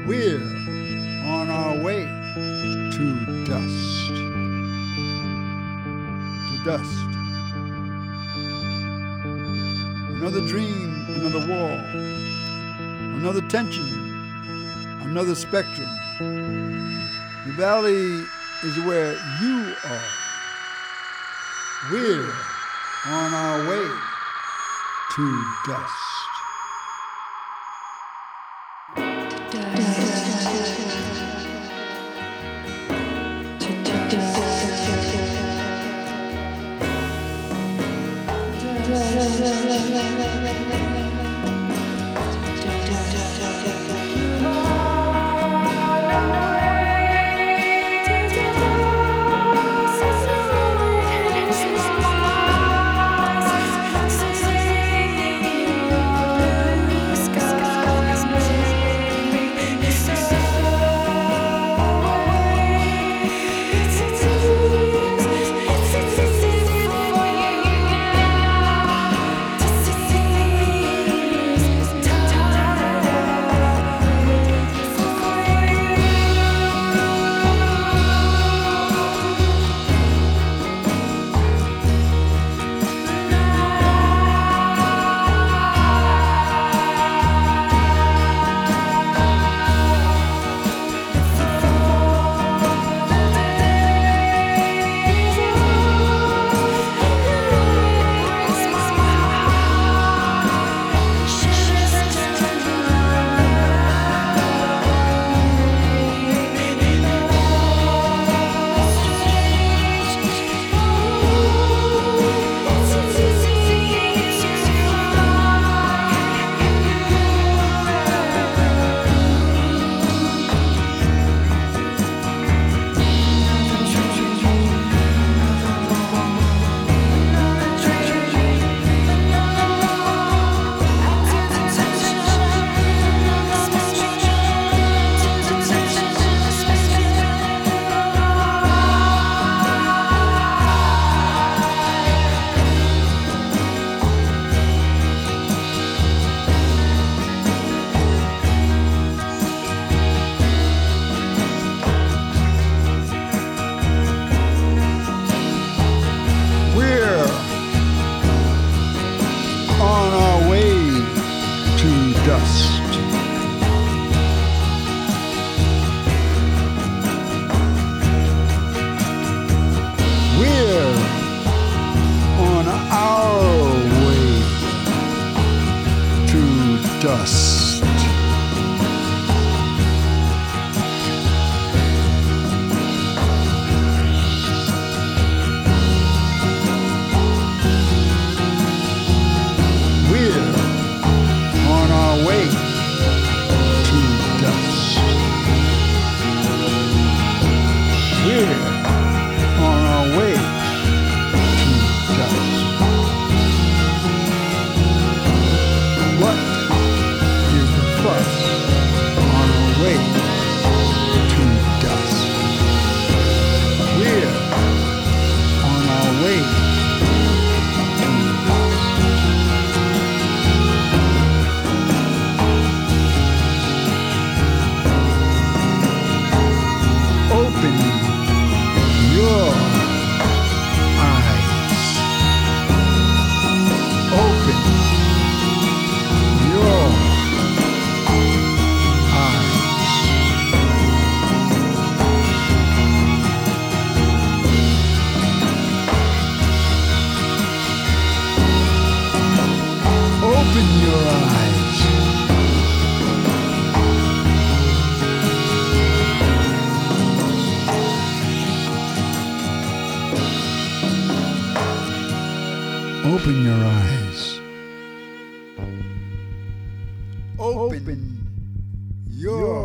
We're on our way to dust. To dust. Another dream, another wall, another tension, another spectrum. The valley is where you are. We're on our way to dust. Dust. We're on our way to dust. We're on our way to dust. We're on our way to dust. What is the fuss? On our way to dust. We're on our way to dust. Open your eyes. Open your eyes. Open your eyes. Open your eyes. Open your